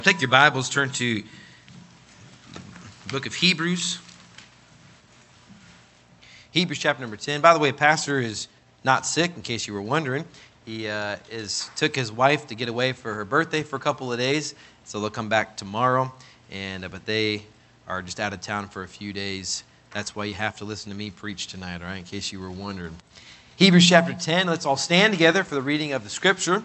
Take your Bibles, turn to the book of Hebrews. Hebrews chapter number 10. By the way, Pastor is not sick, in case you were wondering. He took his wife to get away for her birthday for a couple of days, so they'll come back tomorrow. But they are just out of town for a few days. That's why you have to listen to me preach tonight, all right, in case you were wondering. Hebrews chapter 10. Let's all stand together for the reading of the Scripture.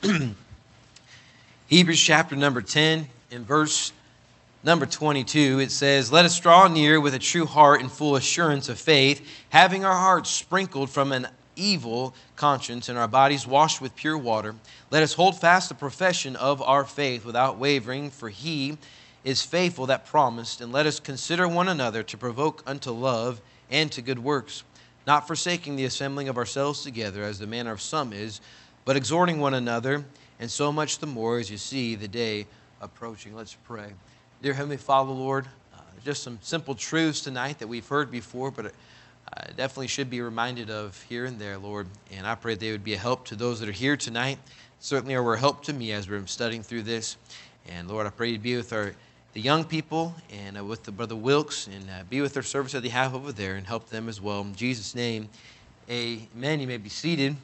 Hebrews chapter number 10, in verse number 22, it says, "Let us draw near with a true heart and full assurance of faith, having our hearts sprinkled from an evil conscience and our bodies washed with pure water. Let us hold fast the profession of our faith without wavering, for He is faithful that promised. And let us consider one another to provoke unto love and to good works, not forsaking the assembling of ourselves together, as the manner of some is, but exhorting one another, and so much the more as you see the day approaching." Let's pray. Dear Heavenly Father, Lord, just some simple truths tonight that we've heard before, but definitely should be reminded of here and there, Lord. And I pray they would be a help to those that are here tonight. Certainly are a help to me as we're studying through this. And Lord, I pray you'd be with the young people and with the Brother Wilkes, and be with their service that they have over there and help them as well. In Jesus' name, amen. You may be seated.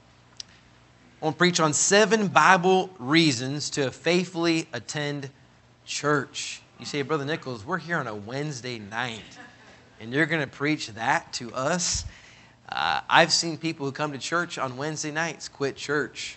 I want to preach on 7 Bible reasons to faithfully attend church. You say, "Brother Nichols, we're here on a Wednesday night, and you're going to preach that to us?" I've seen people who come to church on Wednesday nights quit church.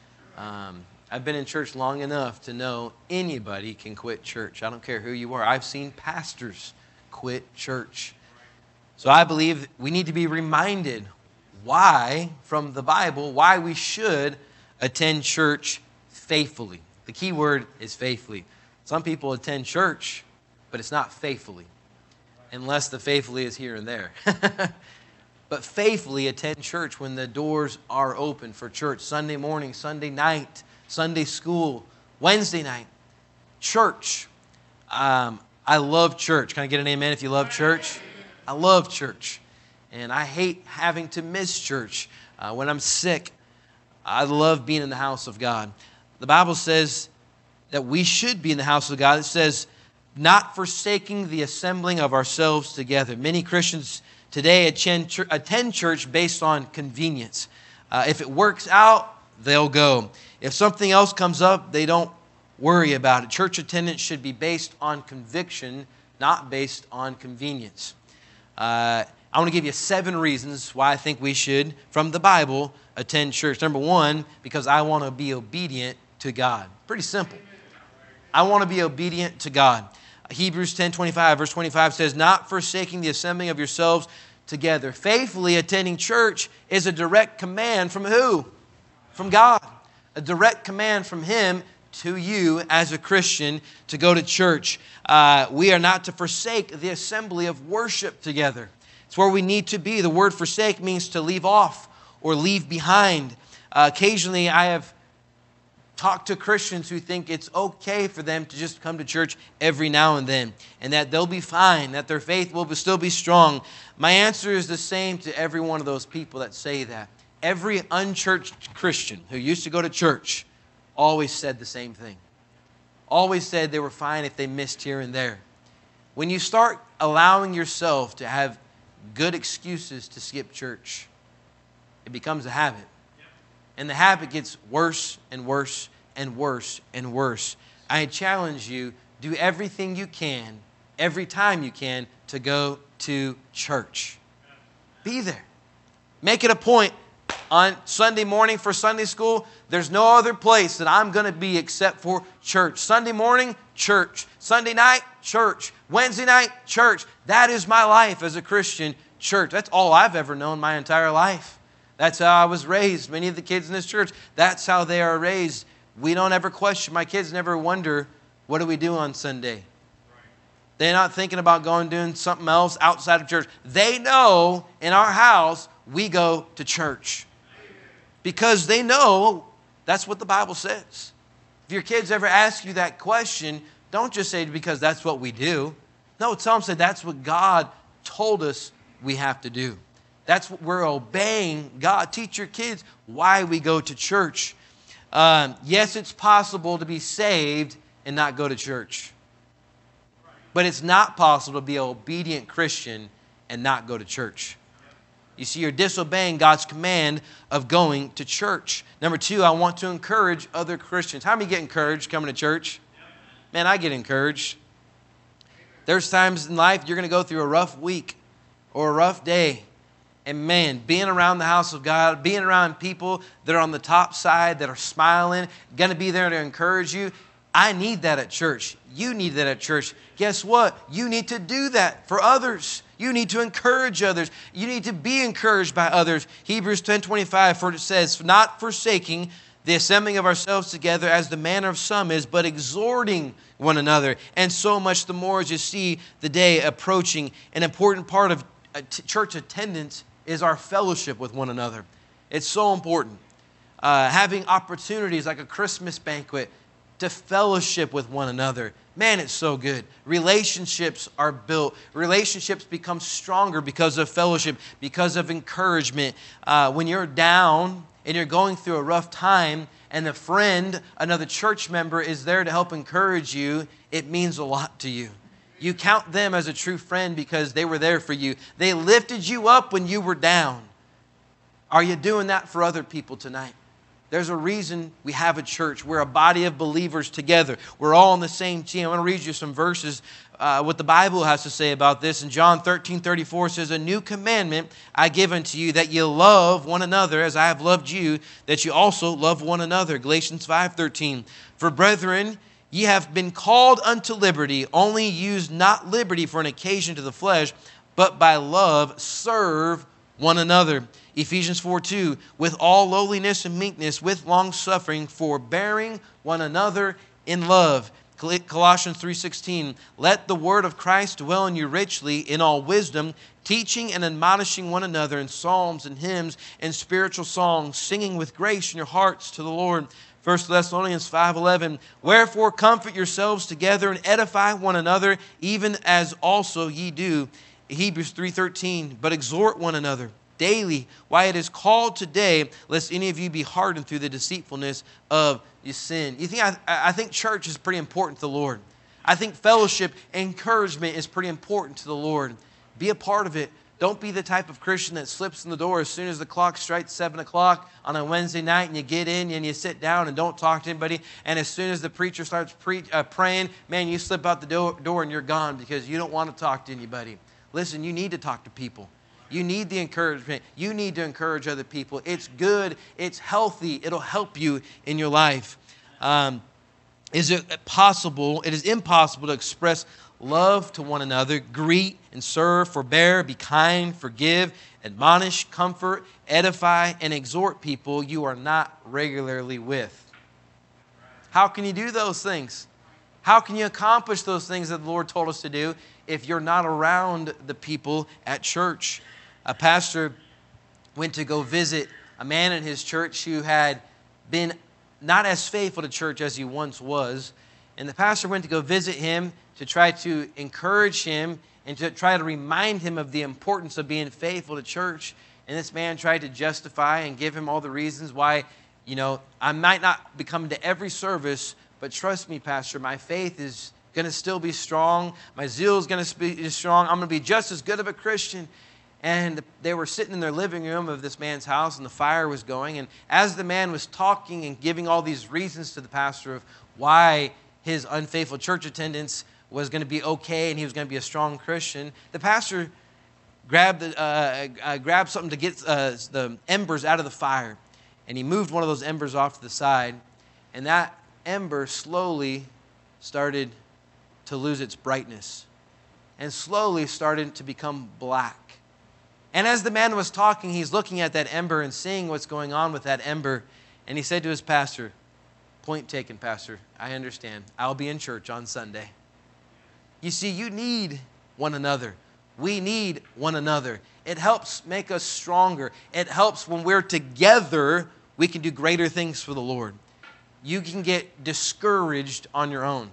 I've been in church long enough to know anybody can quit church. I don't care who you are. I've seen pastors quit church. So I believe we need to be reminded why, from the Bible, why we should attend church faithfully. The key word is faithfully. Some people attend church, but it's not faithfully, unless the faithfully is here and there. But faithfully attend church when the doors are open for church. Sunday morning, Sunday night, Sunday school, Wednesday night, church. I love church. Can I get an amen if you love church? I love church. And I hate having to miss church. When I'm sick, I love being in the house of God. The Bible says that we should be in the house of God. It says, not forsaking the assembling of ourselves together. Many Christians today attend church based on convenience. If it works out, they'll go. If something else comes up, they don't worry about it. Church attendance should be based on conviction, not based on convenience. I want to give you 7 reasons why I think we should, from the Bible, attend church. Number 1, because I want to be obedient to God. Pretty simple. I want to be obedient to God. Hebrews 10:25, verse 25 says, "Not forsaking the assembling of yourselves together." Faithfully attending church is a direct command from who? From God. A direct command from Him to you as a Christian to go to church. We are not to forsake the assembly of worship together. It's where we need to be. The word forsake means to leave off or leave behind. Occasionally, I have talked to Christians who think it's okay for them to just come to church every now and then, and that they'll be fine, that their faith will still be strong. My answer is the same to every one of those people that say that. Every unchurched Christian who used to go to church always said the same thing. Always said they were fine if they missed here and there. When you start allowing yourself to have good excuses to skip church, it becomes a habit. And the habit gets worse and worse and worse and worse. I challenge you, do everything you can, every time you can, to go to church. Be there. Make it a point. On Sunday morning for Sunday school, there's no other place that I'm going to be except for church. Sunday morning, church. Sunday night, church. Wednesday night, church. That is my life as a Christian, church. That's all I've ever known my entire life. That's how I was raised. Many of the kids in this church, that's how they are raised. We don't ever question. My kids never wonder, what do we do on Sunday? They're not thinking about going doing something else outside of church. They know in our house, we go to church. Because they know that's what the Bible says. If your kids ever ask you that question, don't just say because that's what we do. No, tell them, say that's what God told us we have to do. That's what we're obeying God. Teach your kids why we go to church. Yes, it's possible to be saved and not go to church. But it's not possible to be an obedient Christian and not go to church. You see, you're disobeying God's command of going to church. Number 2, I want to encourage other Christians. How many get encouraged coming to church? Man, I get encouraged. There's times in life you're going to go through a rough week or a rough day. And man, being around the house of God, being around people that are on the top side, that are smiling, going to be there to encourage you, I need that at church. You need that at church. Guess what? You need to do that for others. You need to encourage others. You need to be encouraged by others. Hebrews 10:25, for it says, not forsaking the assembling of ourselves together as the manner of some is, but exhorting one another. And so much the more as you see the day approaching. An important part of church attendance is our fellowship with one another. It's so important. Having opportunities like a Christmas banquet to fellowship with one another. Man, it's so good. Relationships are built. Relationships become stronger because of fellowship, because of encouragement. When you're down and you're going through a rough time and a friend, another church member is there to help encourage you, it means a lot to you. You count them as a true friend because they were there for you. They lifted you up when you were down. Are you doing that for other people tonight? There's a reason we have a church. We're a body of believers together. We're all on the same team. I'm going to read you some verses, what the Bible has to say about this. In John 13:34 says, a new commandment I give unto you, that you love one another as I have loved you, that you also love one another. Galatians 5:13, for brethren, ye have been called unto liberty, only use not liberty for an occasion to the flesh, but by love serve one another. Ephesians 4:2, with all lowliness and meekness, with long-suffering, forbearing one another in love. Colossians 3:16, let the word of Christ dwell in you richly in all wisdom, teaching and admonishing one another in psalms and hymns and spiritual songs, singing with grace in your hearts to the Lord. 1 Thessalonians 5:11, wherefore comfort yourselves together and edify one another, even as also ye do. Hebrews 3:13, but exhort one another daily, why it is called today, lest any of you be hardened through the deceitfulness of your sin. You think I think church is pretty important to the Lord. I think fellowship, encouragement is pretty important to the Lord. Be a part of it. Don't be the type of Christian that slips in the door as soon as the clock strikes 7 o'clock on a Wednesday night and you get in and you sit down and don't talk to anybody. And as soon as the preacher starts praying, man, you slip out the door and you're gone because you don't want to talk to anybody. Listen, you need to talk to people. You need the encouragement. You need to encourage other people. It's good. It's healthy. It'll help you in your life. Is it possible? It is impossible to express love to one another, greet and serve, forbear, be kind, forgive, admonish, comfort, edify, and exhort people you are not regularly with. How can you do those things? How can you accomplish those things that the Lord told us to do if you're not around the people at church? A pastor went to go visit a man in his church who had been not as faithful to church as he once was. And the pastor went to go visit him to try to encourage him and to try to remind him of the importance of being faithful to church. And this man tried to justify and give him all the reasons why, I might not be coming to every service, but trust me, Pastor, my faith is going to still be strong. My zeal is going to be strong. I'm going to be just as good of a Christian. And they were sitting in their living room of this man's house, and the fire was going. And as the man was talking and giving all these reasons to the pastor of why his unfaithful church attendance was going to be okay and he was going to be a strong Christian, the pastor grabbed something to get the embers out of the fire. And he moved one of those embers off to the side. And that ember slowly started to lose its brightness and slowly started to become black. And as the man was talking, he's looking at that ember and seeing what's going on with that ember. And he said to his pastor, point taken, Pastor, I understand. I'll be in church on Sunday. You see, you need one another. We need one another. It helps make us stronger. It helps when we're together, we can do greater things for the Lord. You can get discouraged on your own.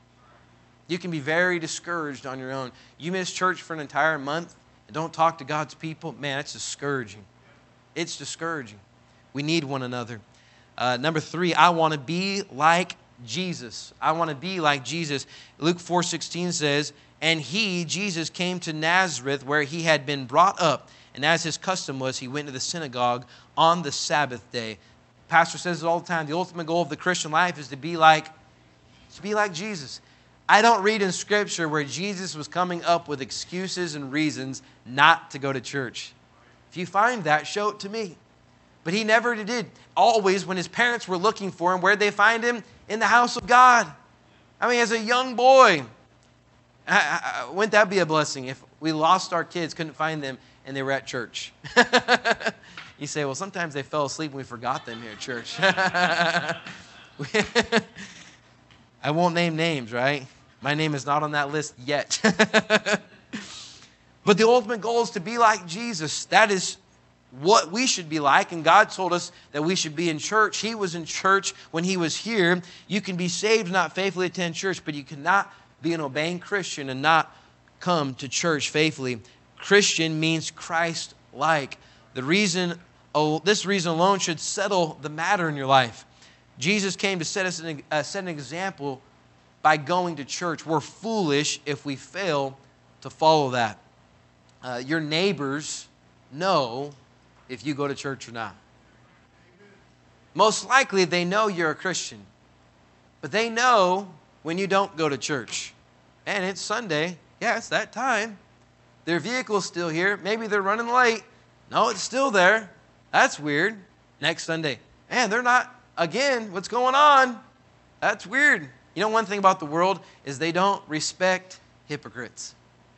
You can be very discouraged on your own. You miss church for an entire month and don't talk to God's people. Man, it's discouraging. It's discouraging. We need one another. Number 3, I want to be like Jesus. I want to be like Jesus. Luke 4:16 says, and he, Jesus, came to Nazareth where he had been brought up. And as his custom was, he went to the synagogue on the Sabbath day. Pastor says it all the time. The ultimate goal of the Christian life is to be like Jesus. I don't read in Scripture where Jesus was coming up with excuses and reasons not to go to church. If you find that, show it to me. But he never did. Always, when his parents were looking for him, where'd they find him? In the house of God. I mean, as a young boy. Wouldn't that be a blessing if we lost our kids, couldn't find them, and they were at church? You say, well, sometimes they fell asleep and we forgot them here at church. I won't name names, right? My name is not on that list yet. But the ultimate goal is to be like Jesus. That is what we should be like. And God told us that we should be in church. He was in church when he was here. You can be saved, not faithfully attend church, but you cannot be an obeying Christian and not come to church faithfully. Christian means Christ-like. This reason alone should settle the matter in your life. Jesus came to set an example by going to church. We're foolish if we fail to follow that. Your neighbors know if you go to church or not. Most likely they know you're a Christian. But they know when you don't go to church. And it's Sunday. Yeah, it's that time. Their vehicle's still here. Maybe they're running late. No, it's still there. That's weird. Next Sunday. Man, they're not. Again, what's going on? That's weird. You know, one thing about the world is they don't respect hypocrites.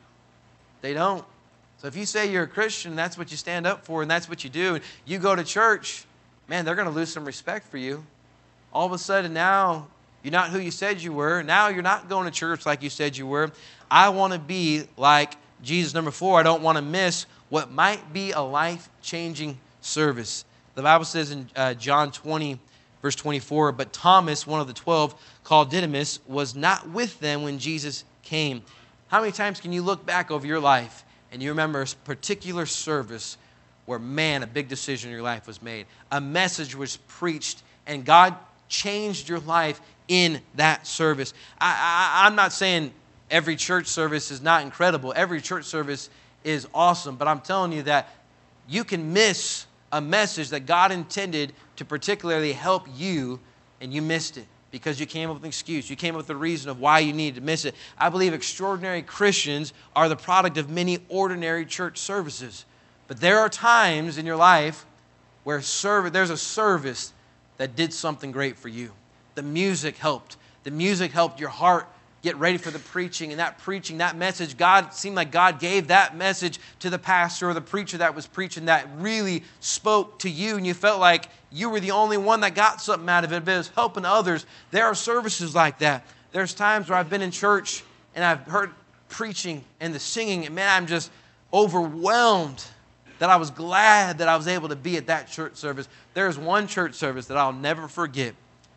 They don't. So if you say you're a Christian, that's what you stand up for, and that's what you do, and you go to church, man, they're going to lose some respect for you. All of a sudden now, you're not who you said you were. Now you're not going to church like you said you were. I want to be like Jesus. Number 4, I don't want to miss what might be a life-changing service. The Bible says in John 20, verse 24, but Thomas, one of the 12, called Didymus, was not with them when Jesus came. How many times can you look back over your life and you remember a particular service where, man, a big decision in your life was made. A message was preached, and God changed your life in that service. I'm not saying every church service is not incredible. Every church service is awesome. But I'm telling you that you can miss a message that God intended to particularly help you, and you missed it because you came up with an excuse. You came up with a reason of why you needed to miss it. I believe extraordinary Christians are the product of many ordinary church services. But there are times in your life where there's a service that did something great for you. The music helped. The music helped your heart get ready for the preaching. And that preaching, that message, God seemed like God gave that message to the pastor or the preacher that was preaching that really spoke to you. And you felt like you were the only one that got something out of it, but it was helping others. There are services like that. There's times where I've been in church and I've heard preaching and the singing, and man, I'm just overwhelmed that I was glad that I was able to be at that church service. There's one church service that I'll never forget,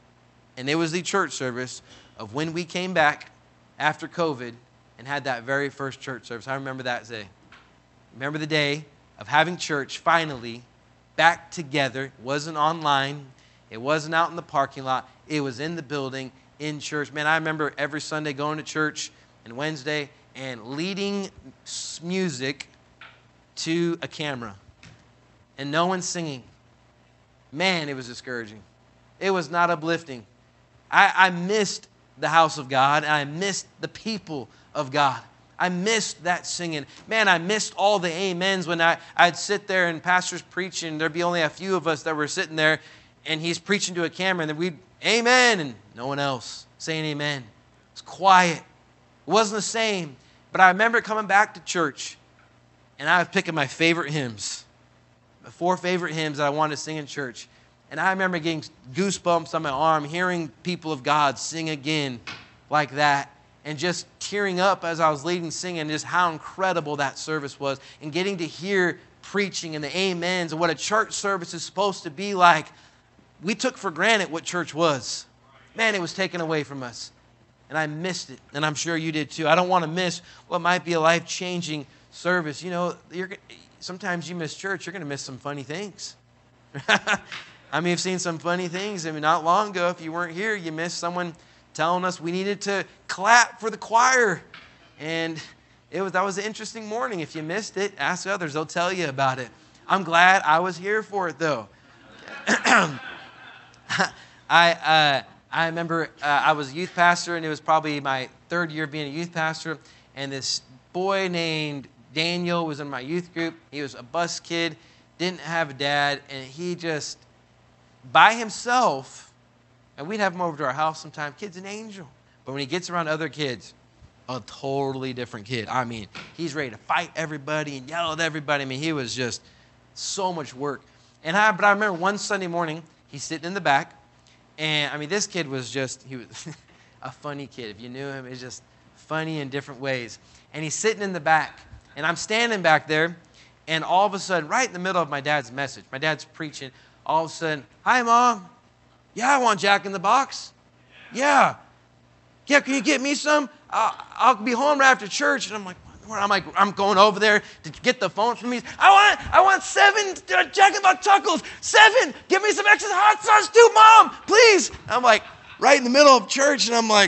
and it was the church service of when we came back after COVID and had that very first church service. I remember that day. Remember the day of having church finally back together. It wasn't online. It wasn't out in the parking lot. It was in the building, in church. Man, I remember every Sunday going to church and Wednesday and leading music to a camera and no one singing. Man, it was discouraging. It was not uplifting. I missed the house of God, and I missed the people of God. I missed that singing. Man, I missed all the amens when I'd sit there and pastor's preaching. There'd be only a few of us that were sitting there, and he's preaching to a camera, and then we'd, amen, and no one else saying amen. It's quiet. It wasn't the same. But I remember coming back to church, and I was picking my favorite hymns, the 4 favorite hymns that I wanted to sing in church. And I remember getting goosebumps on my arm, hearing people of God sing again like that, and just tearing up as I was leading singing, just how incredible that service was, and getting to hear preaching and the amens and what a church service is supposed to be like. We took for granted what church was. Man, it was taken away from us. And I missed it, and I'm sure you did too. I don't want to miss what might be a life-changing service. You know, sometimes you miss church, you're going to miss some funny things. I mean, I've seen some funny things. I mean, not long ago, if you weren't here, you missed someone telling us we needed to clap for the choir. And that was an interesting morning. If you missed it, ask others. They'll tell you about it. I'm glad I was here for it, though. I remember I was a youth pastor, and it was probably my third year being a youth pastor. And this boy named Daniel was in my youth group. He was a bus kid, didn't have a dad, and he just, by himself, and we'd have him over to our house sometime. Kid's an angel. But when he gets around other kids, a totally different kid. I mean, he's ready to fight everybody and yell at everybody. I mean, he was just so much work. But I remember one Sunday morning, he's sitting in the back. And, I mean, this kid was he was a funny kid. If you knew him, he's just funny in different ways. And he's sitting in the back. And I'm standing back there. And all of a sudden, right in the middle of my dad's message, my dad's preaching, all of a sudden, "Hi, Mom. Yeah, I want Jack in the Box. Yeah. Yeah, can you get me some? I'll be home right after church." And I'm going over there to get the phone from me. I want 7 Jack in the Box chuckles. 7. Give me some extra hot sauce too, Mom, please. I'm like right in the middle of church, and I'm like,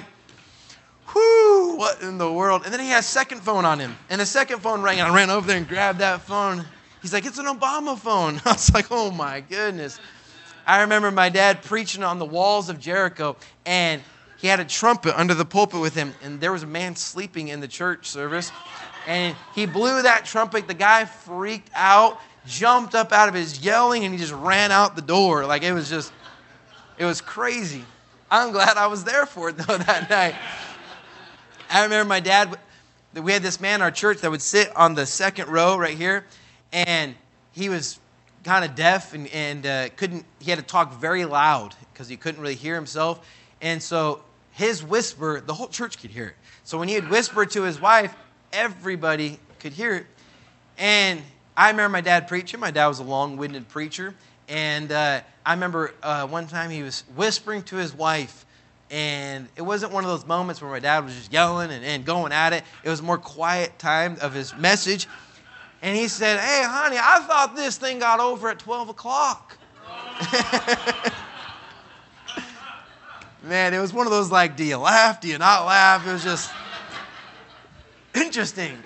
whoo, what in the world? And then he has a second phone on him, and the second phone rang, and I ran over there and grabbed that phone. He's like, "It's an Obama phone." I was like, oh my goodness. I remember my dad preaching on the walls of Jericho, and he had a trumpet under the pulpit with him, and there was a man sleeping in the church service. And he blew that trumpet. The guy freaked out, jumped up out of his yelling, and he just ran out the door. Like, it was crazy. I'm glad I was there for it, though, that night. I remember my dad, we had this man in our church that would sit on the second row right here, and he was kind of deaf and he had to talk very loud because he couldn't really hear himself. And so his whisper, the whole church could hear it. So when he would whisper to his wife, everybody could hear it. And I remember my dad preaching. My dad was a long-winded preacher. And I remember one time he was whispering to his wife. And it wasn't one of those moments where my dad was just yelling and going at it. It was a more quiet time of his message. And he said, "Hey, honey, I thought this thing got over at 12 o'clock. Man, it was one of those like, do you laugh? Do you not laugh? It was just interesting.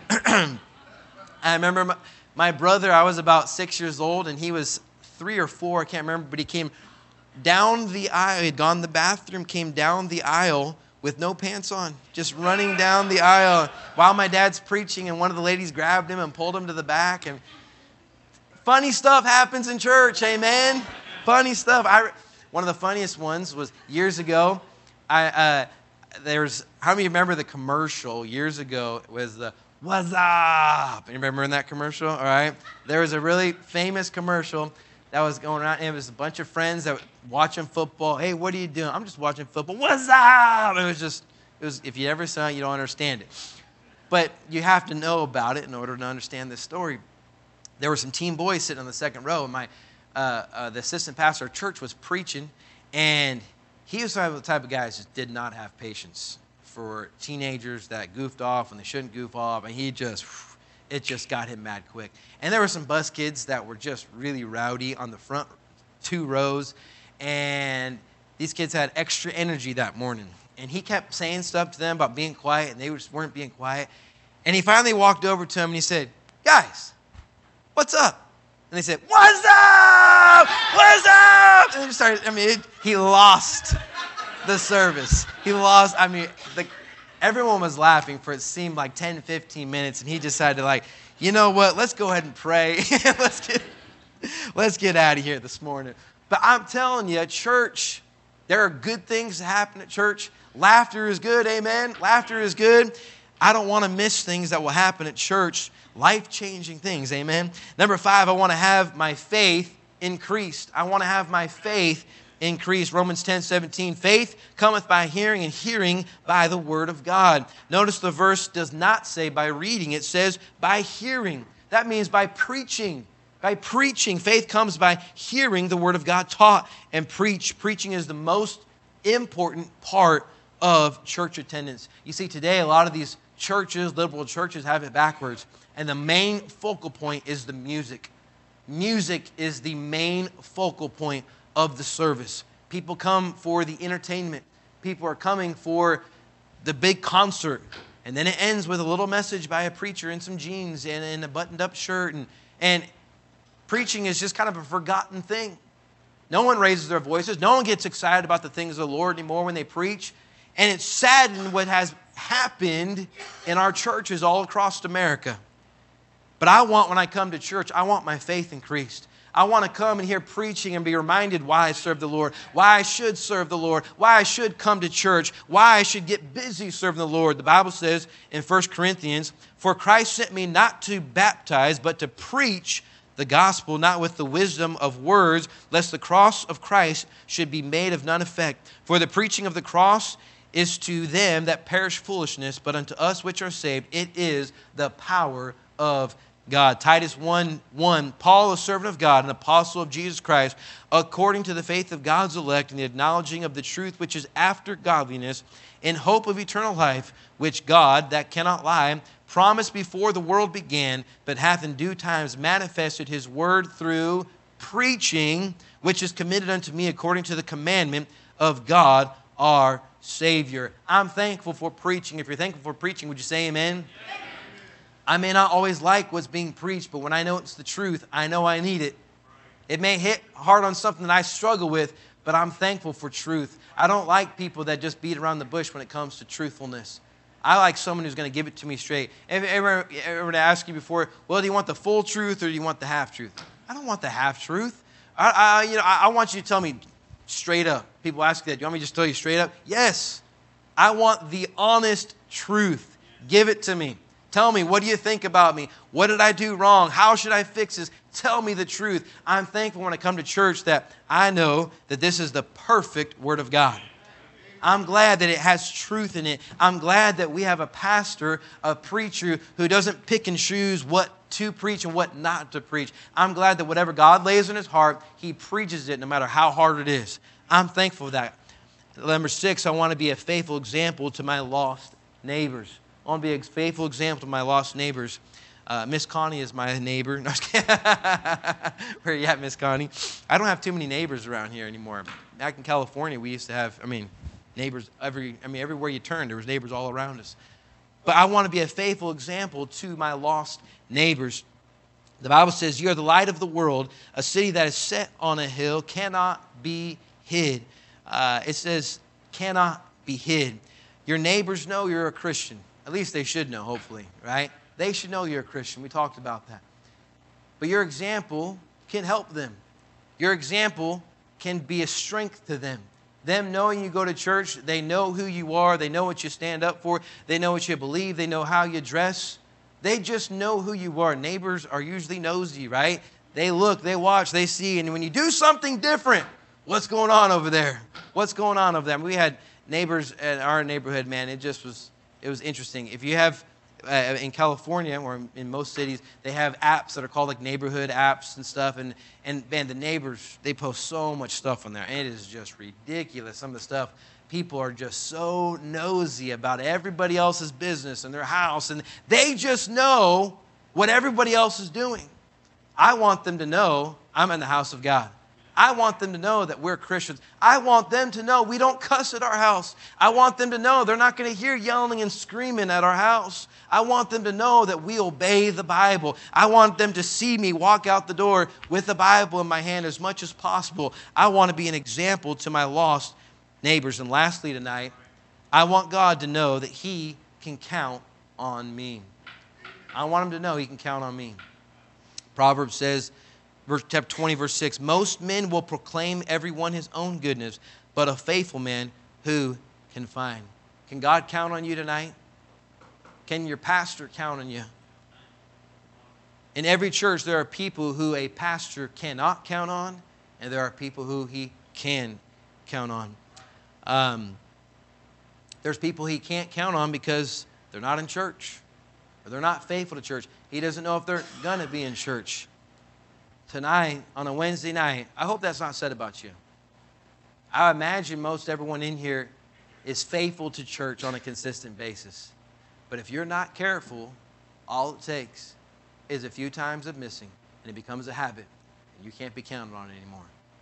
I remember my brother, I was about 6 years old, and he was 3 or 4, I can't remember, but he came down the aisle. He had gone to the bathroom, came down the aisle with no pants on, just running down the aisle while my dad's preaching, and one of the ladies grabbed him and pulled him to the back. And funny stuff happens in church, amen? Funny stuff. One of the funniest ones was years ago. How many remember the commercial years ago? It was the "What's up?" You remember in that commercial? All right. There was a really famous commercial that was going around, and it was a bunch of friends that were watching football. "Hey, what are you doing?" "I'm just watching football." "What's up?" It was. If you ever saw it, you don't understand it. But you have to know about it in order to understand this story. There were some teen boys sitting on the second row, and the assistant pastor of church was preaching, and he was the type of guy that just did not have patience for teenagers that goofed off when they shouldn't goof off, and it just got him mad quick. And there were some bus kids that were just really rowdy on the front 2 rows, and these kids had extra energy that morning. And he kept saying stuff to them about being quiet, and they just weren't being quiet. And he finally walked over to them, and he said, "Guys, what's up?" And they said, "What's up? What's up?" And he started, he lost the service. Everyone was laughing for it seemed like 10, 15 minutes, and he decided you know what, let's go ahead and pray. let's get out of here this morning. But I'm telling you, church, there are good things that happen at church. Laughter is good, amen? Laughter is good. I don't want to miss things that will happen at church. Life-changing things, amen? Number 5, I want to have my faith increased. I want to have my faith increased. Romans 10:17, faith cometh by hearing, and hearing by the word of God. Notice the verse does not say by reading. It says by hearing. That means by preaching. By preaching. Faith comes by hearing the word of God taught and preached. Preaching is the most important part of church attendance. You see, today a lot of these churches, liberal churches, have it backwards. And the main focal point is the music. Music is the main focal point of the service. People come for the entertainment. People are coming for the big concert. And then it ends with a little message by a preacher in some jeans and a buttoned-up shirt. And preaching is just kind of a forgotten thing. No one raises their voices. No one gets excited about the things of the Lord anymore when they preach. And it's saddened what has happened in our churches all across America. But when I come to church, I want my faith increased. I want to come and hear preaching and be reminded why I serve the Lord, why I should serve the Lord, why I should come to church, why I should get busy serving the Lord. The Bible says in 1 Corinthians, "For Christ sent me not to baptize, but to preach the gospel, not with the wisdom of words, lest the cross of Christ should be made of none effect. For the preaching of the cross is to them that perish foolishness, but unto us which are saved, it is the power of God." Titus 1:1, "Paul, a servant of God, an apostle of Jesus Christ, according to the faith of God's elect and the acknowledging of the truth which is after godliness, in hope of eternal life, which God, that cannot lie, promised before the world began, but hath in due times manifested his word through preaching, which is committed unto me according to the commandment of God our Savior." I'm thankful for preaching. If you're thankful for preaching, would you say amen? I may not always like what's being preached, but when I know it's the truth, I know I need it. It may hit hard on something that I struggle with, but I'm thankful for truth. I don't like people that just beat around the bush when it comes to truthfulness. I like someone who's going to give it to me straight. Ever ask you before, well, do you want the full truth or do you want the half truth? I don't want the half truth. I want you to tell me straight up. People ask that. Do you want me to just tell you straight up? Yes. I want the honest truth. Give it to me. Tell me, what do you think about me? What did I do wrong? How should I fix this? Tell me the truth. I'm thankful when I come to church that I know that this is the perfect Word of God. I'm glad that it has truth in it. I'm glad that we have a pastor, a preacher who doesn't pick and choose what to preach and what not to preach. I'm glad that whatever God lays in his heart, he preaches it no matter how hard it is. I'm thankful for that. Number 6, I want to be a faithful example to my lost neighbors. I want to be a faithful example to my lost neighbors. Miss Connie is my neighbor. No, where are you at, Miss Connie? I don't have too many neighbors around here anymore. Back in California, we used to have, neighbors everywhere you turned, there was neighbors all around us. But I want to be a faithful example to my lost neighbors. The Bible says, "You are the light of the world. A city that is set on a hill cannot be hid." It says, cannot be hid. Your neighbors know you're a Christian. At least they should know, hopefully, right? They should know you're a Christian. We talked about that. But your example can help them. Your example can be a strength to them. Them knowing you go to church, they know who you are. They know what you stand up for. They know what you believe. They know how you dress. They just know who you are. Neighbors are usually nosy, right? They look, they watch, they see. And when you do something different, what's going on over there? What's going on over there? We had neighbors in our neighborhood, man. It was interesting. If you have, in California or in most cities, they have apps that are called like neighborhood apps and stuff. And man, the neighbors, they post so much stuff on there. And it is just ridiculous. Some of the stuff, people are just so nosy about everybody else's business and their house. And they just know what everybody else is doing. I want them to know I'm in the house of God. I want them to know that we're Christians. I want them to know we don't cuss at our house. I want them to know they're not going to hear yelling and screaming at our house. I want them to know that we obey the Bible. I want them to see me walk out the door with the Bible in my hand as much as possible. I want to be an example to my lost neighbors. And lastly tonight, I want God to know that He can count on me. I want Him to know He can count on me. Proverbs says, chapter 20, verse 6, "Most men will proclaim every one his own goodness, but a faithful man who can find?" Can God count on you tonight? Can your pastor count on you? In every church, there are people who a pastor cannot count on, and there are people who he can count on. There's people he can't count on because they're not in church, or they're not faithful to church. He doesn't know if they're going to be in church. Tonight, on a Wednesday night, I hope that's not said about you. I imagine most everyone in here is faithful to church on a consistent basis. But if you're not careful, all it takes is a few times of missing, and it becomes a habit, and you can't be counted on it anymore.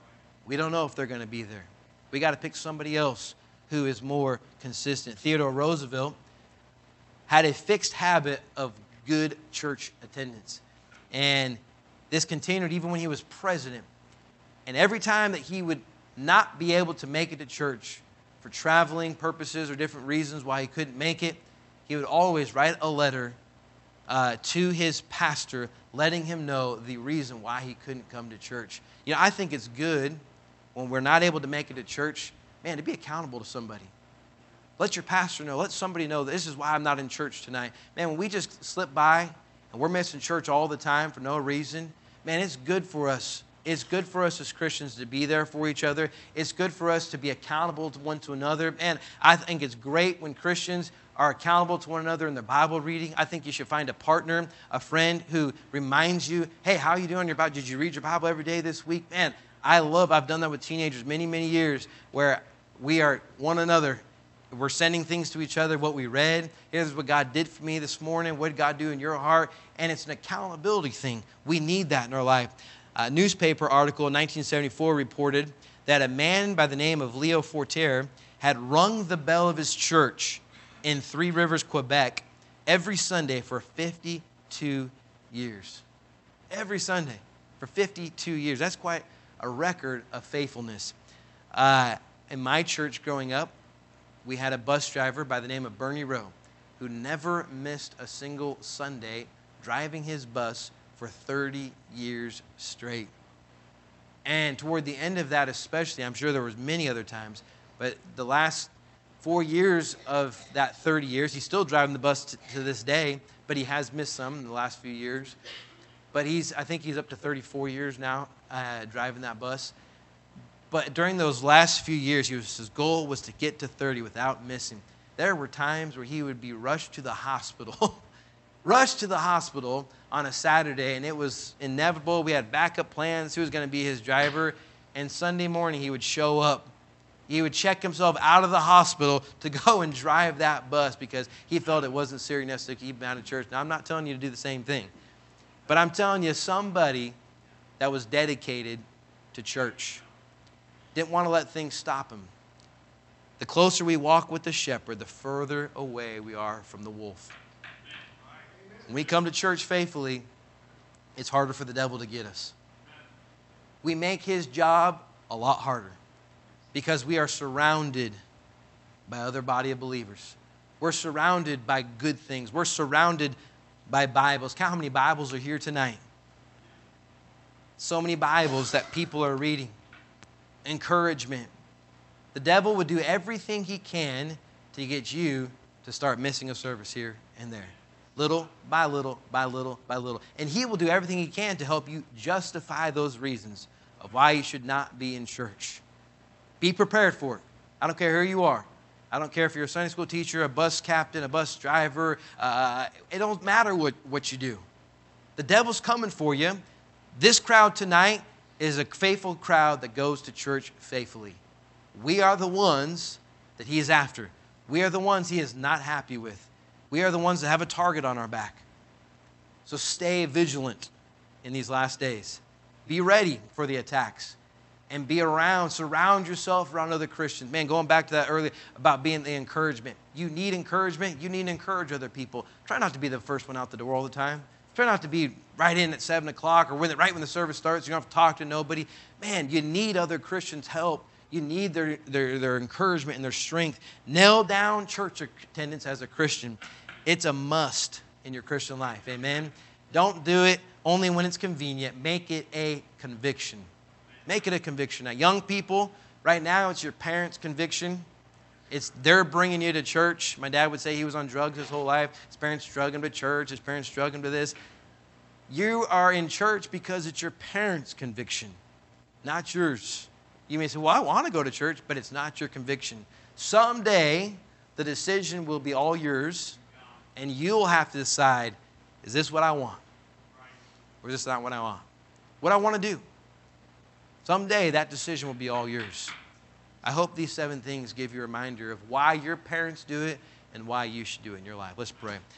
We don't know if they're going to be there. We got to pick somebody else who is more consistent. Theodore Roosevelt had a fixed habit of good church attendance. And this continued even when he was president. And every time that he would not be able to make it to church for traveling purposes or different reasons why he couldn't make it, he would always write a letter to his pastor letting him know the reason why he couldn't come to church. You know, I think it's good when we're not able to make it to church, man, to be accountable to somebody. Let your pastor know. Let somebody know that this is why I'm not in church tonight. Man, when we just slip by and we're missing church all the time for no reason, man, it's good for us. It's good for us as Christians to be there for each other. It's good for us to be accountable to one to another. And I think it's great when Christians are accountable to one another in their Bible reading. I think you should find a partner, a friend who reminds you, hey, how are you doing your Bible? Did you read your Bible every day this week? Man, I've done that with teenagers many, many years where we are one another. We're sending things to each other, what we read. Here's what God did for me this morning. What did God do in your heart? And it's an accountability thing. We need that in our life. A newspaper article in 1974 reported that a man by the name of Leo Fortier had rung the bell of his church in Three Rivers, Quebec, every Sunday for 52 years. Every Sunday for 52 years. That's quite a record of faithfulness. In my church growing up, we had a bus driver by the name of Bernie Rowe who never missed a single Sunday driving his bus for 30 years straight. And toward the end of that especially, I'm sure there was many other times, but the last 4 years of that 30 years, he's still driving the bus to this day, but he has missed some in the last few years. But I think he's up to 34 years now driving that bus. But during those last few years, his goal was to get to 30 without missing. There were times where he would be rushed to the hospital, rushed to the hospital on a Saturday, and it was inevitable. We had backup plans. Who was going to be his driver? And Sunday morning, he would show up. He would check himself out of the hospital to go and drive that bus because he felt it wasn't serious enough to keep him out of church. Now, I'm not telling you to do the same thing, but I'm telling you somebody that was dedicated to church. Didn't want to let things stop him. The closer we walk with the shepherd, the further away we are from the wolf. When we come to church faithfully, it's harder for the devil to get us. We make his job a lot harder because we are surrounded by other body of believers. We're surrounded by good things. We're surrounded by Bibles. Count how many Bibles are here tonight. So many Bibles that people are reading. Encouragement. The devil would do everything he can to get you to start missing a service here and there. Little by little by little by little. And he will do everything he can to help you justify those reasons of why you should not be in church. Be prepared for it. I don't care who you are. I don't care if you're a Sunday school teacher, a bus captain, a bus driver. It don't matter what you do. The devil's coming for you. This crowd tonight is a faithful crowd that goes to church faithfully. We are the ones that he is after. We are the ones he is not happy with. We are the ones that have a target on our back. So stay vigilant in these last days. Be ready for the attacks. And be around, surround yourself around other Christians. Man, going back to that earlier about being the encouragement. You need encouragement. You need to encourage other people. Try not to be the first one out the door all the time. Try not to be right in at 7 o'clock or right when the service starts. You don't have to talk to nobody. Man, you need other Christians' help. You need their encouragement and their strength. Nail down church attendance as a Christian. It's a must in your Christian life. Amen? Don't do it only when it's convenient. Make it a conviction. Make it a conviction. Now, young people, right now it's your parents' conviction. They're bringing you to church. My dad would say he was on drugs his whole life. His parents drug him to church. His parents drug him to this. You are in church because it's your parents' conviction, not yours. You may say, well, I want to go to church, but it's not your conviction. Someday, the decision will be all yours, and you'll have to decide, is this what I want? Or is this not what I want? What I want to do. Someday, that decision will be all yours. I hope these 7 things give you a reminder of why your parents do it and why you should do it in your life. Let's pray.